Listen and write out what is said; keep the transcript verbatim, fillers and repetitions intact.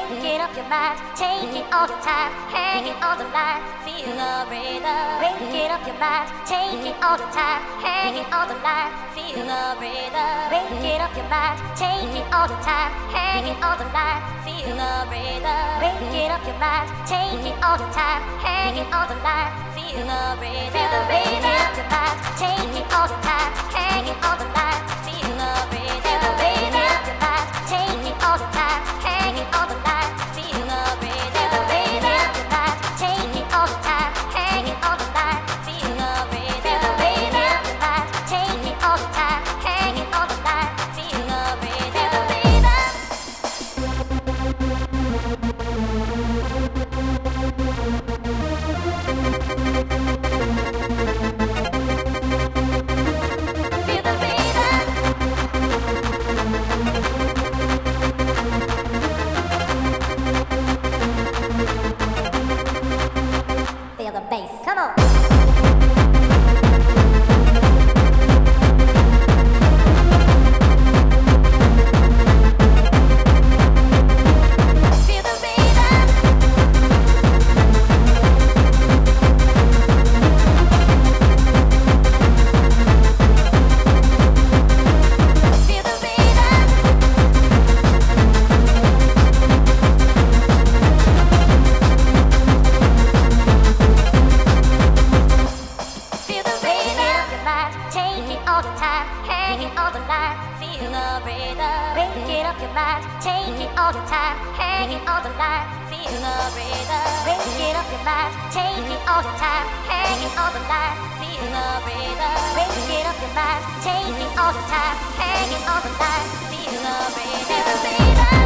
Break it up your mind, take it all the time, hang it on the line, feel the rhythm. Break it up your mind, take it all the time, hang it on the line, feel the rhythm. Break it up your mind, take it all the time, hang it on the line, feel the rhythm. Break it up your mind, take it all the time, hang it on the line, feel the rhythm. Feel the rhythm. Break it up your mind, take it all the time, hang it on the line, feel the rhythm. Feel the rhythm. Break it up your mind, take it all the time, hang it on the line, feel the rhythm. Feel the rhythm. Break it up your mind, take it all the time, hang it on the line, feel the rhythm. Feel the rhythm. Break it up your mind, take it all the time, hang it on the line, feel the rhythm. Feel the rhythm. Feel the bass, come on. Feel the rhythm. Feel the rhythm. Feel the rhythm. Break it up your mind, take it all the time, hang it on the line, feel the rhythm. Break it up your mind, take it all the time, hang it on the line, feel the rhythm. Break it up your mind, take it all the time, hang it on the line, feel the rhythm. Break it up your mind, take it all the time, hang it on the line, feel the rhythm. Feel the rhythm.